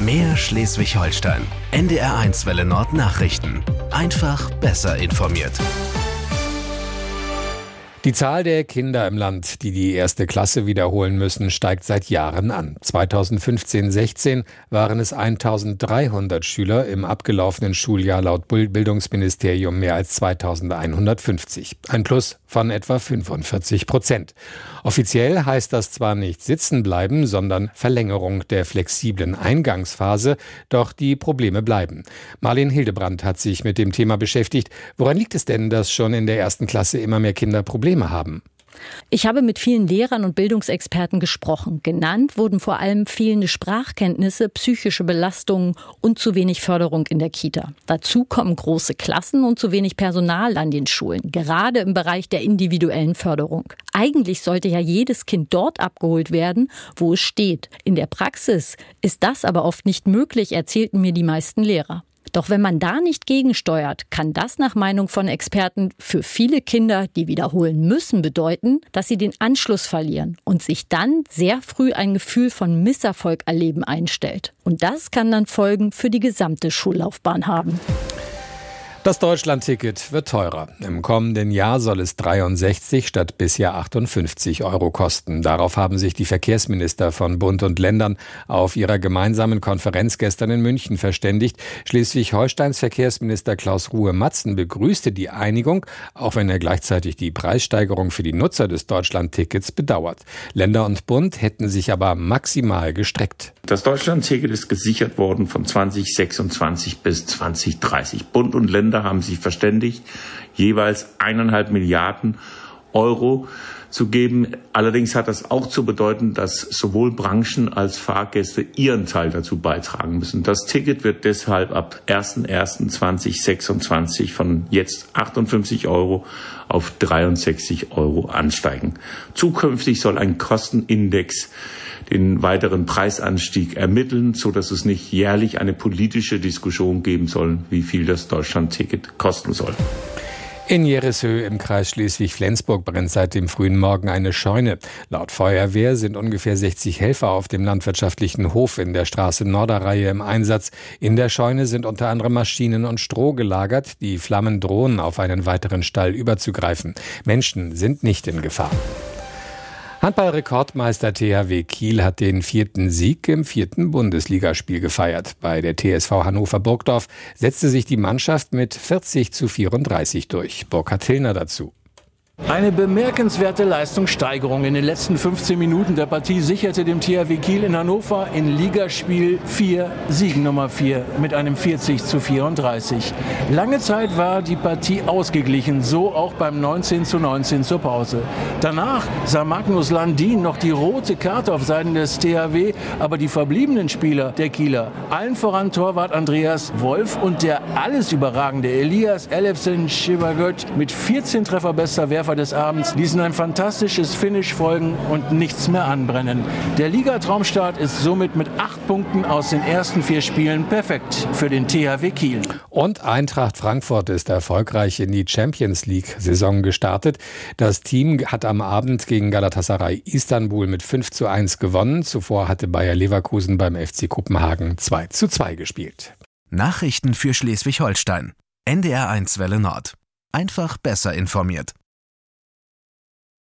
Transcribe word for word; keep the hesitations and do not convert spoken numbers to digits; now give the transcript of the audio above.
Mehr Schleswig-Holstein. N D R eins Welle Nord Nachrichten. Einfach besser informiert. Die Zahl der Kinder im Land, die die erste Klasse wiederholen müssen, steigt seit Jahren an. zweitausendfünfzehn sechzehn waren es eintausenddreihundert Schüler, im abgelaufenen Schuljahr laut Bildungsministerium mehr als zweitausendeinhundertfünfzig. Ein Plus von etwa fünfundvierzig Prozent. Offiziell heißt das zwar nicht sitzen bleiben, sondern Verlängerung der flexiblen Eingangsphase, doch die Probleme bleiben. Marlene Hildebrandt hat sich mit dem Thema beschäftigt. Woran liegt es denn, dass schon in der ersten Klasse immer mehr Kinder Probleme haben? Ich habe mit vielen Lehrern und Bildungsexperten gesprochen. Genannt wurden vor allem fehlende Sprachkenntnisse, psychische Belastungen und zu wenig Förderung in der Kita. Dazu kommen große Klassen und zu wenig Personal an den Schulen, gerade im Bereich der individuellen Förderung. Eigentlich sollte ja jedes Kind dort abgeholt werden, wo es steht. In der Praxis ist das aber oft nicht möglich, erzählten mir die meisten Lehrer. Doch wenn man da nicht gegensteuert, kann das nach Meinung von Experten für viele Kinder, die wiederholen müssen, bedeuten, dass sie den Anschluss verlieren und sich dann sehr früh ein Gefühl von Misserfolg erleben einstellt. Und das kann dann Folgen für die gesamte Schullaufbahn haben. Das Deutschland-Ticket wird teurer. Im kommenden Jahr soll es dreiundsechzig statt bisher achtundfünfzig Euro kosten. Darauf haben sich die Verkehrsminister von Bund und Ländern auf ihrer gemeinsamen Konferenz gestern in München verständigt. Schleswig-Holsteins Verkehrsminister Klaus Ruhe-Matzen begrüßte die Einigung, auch wenn er gleichzeitig die Preissteigerung für die Nutzer des Deutschland-Tickets bedauert. Länder und Bund hätten sich aber maximal gestreckt. Das Deutschland-Ticket ist gesichert worden von zwanzig sechsundzwanzig bis zwanzig dreißig. Bund und Länder haben sich verständigt, jeweils eineinhalb Milliarden Euro zu geben. Allerdings hat das auch zu bedeuten, dass sowohl Branchen als Fahrgäste ihren Teil dazu beitragen müssen. Das Ticket wird deshalb ab erster erster zweitausendsechsundzwanzig von jetzt achtundfünfzig Euro auf dreiundsechzig Euro ansteigen. Zukünftig soll ein Kostenindex den weiteren Preisanstieg ermitteln, so dass es nicht jährlich eine politische Diskussion geben soll, wie viel das Deutschland-Ticket kosten soll. In Jerishöh im Kreis Schleswig-Flensburg brennt seit dem frühen Morgen eine Scheune. Laut Feuerwehr sind ungefähr sechzig Helfer auf dem landwirtschaftlichen Hof in der Straße Norderreihe im Einsatz. In der Scheune sind unter anderem Maschinen und Stroh gelagert. Die Flammen drohen, auf einen weiteren Stall überzugreifen. Menschen sind nicht in Gefahr. Handball-Rekordmeister T H W Kiel hat den vierten Sieg im vierten Bundesligaspiel gefeiert. Bei der T S V Hannover Burgdorf setzte sich die Mannschaft mit vierzig zu vierunddreißig durch. Burkhard Hillner dazu. Eine bemerkenswerte Leistungssteigerung in den letzten fünfzehn Minuten der Partie sicherte dem T H W Kiel in Hannover in Ligaspiel vier Sieg Nummer vier mit einem vierzig zu vierunddreißig. Lange Zeit war die Partie ausgeglichen, so auch beim neunzehn zu neunzehn zur Pause. Danach sah Magnus Landin noch die rote Karte auf Seiten des T H W, aber die verbliebenen Spieler der Kieler, allen voran Torwart Andreas Wolf und der alles überragende Elias Elefsen-Schibagöt mit vierzehn Treffer bester Werfer des Abends, ließen ein fantastisches Finish folgen und nichts mehr anbrennen. Der Ligatraumstart ist somit mit acht Punkten aus den ersten vier Spielen perfekt für den T H W Kiel. Und Eintracht Frankfurt ist erfolgreich in die Champions-League-Saison gestartet. Das Team hat am Abend gegen Galatasaray Istanbul mit fünf zu eins gewonnen. Zuvor hatte Bayer Leverkusen beim F C Kopenhagen zwei zu zwei gespielt. Nachrichten für Schleswig-Holstein. N D R eins Welle Nord. Einfach besser informiert.